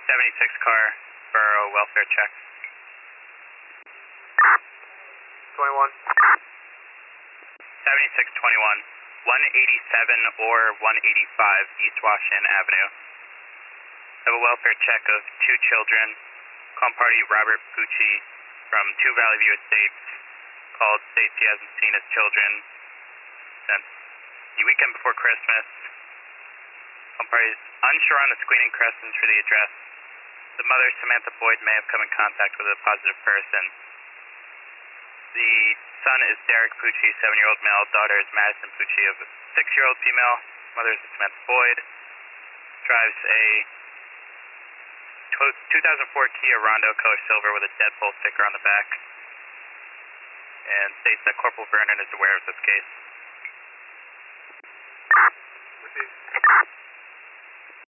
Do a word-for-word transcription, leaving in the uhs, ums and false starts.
seventy-six car for a welfare check. twenty-one. seventy-six twenty-one, one eighty-seven or one eighty-five East Washington Avenue. I have a welfare check of two children, Comparty Robert Pucci from Two Valley View Estates, called states he hasn't seen his children since the weekend before Christmas. Comparty is unsure on the screening questions for the address. The mother, Samantha Boyd, may have come in contact with a positive person. The son is Derek Pucci, seven-year-old male. Daughter is Madison Pucci, of a six-year-old female. Mother is Samantha Boyd. Drives a two thousand four Kia Rondo color silver with a Deadpool sticker on the back. And states that Corporal Vernon is aware of this case. Received.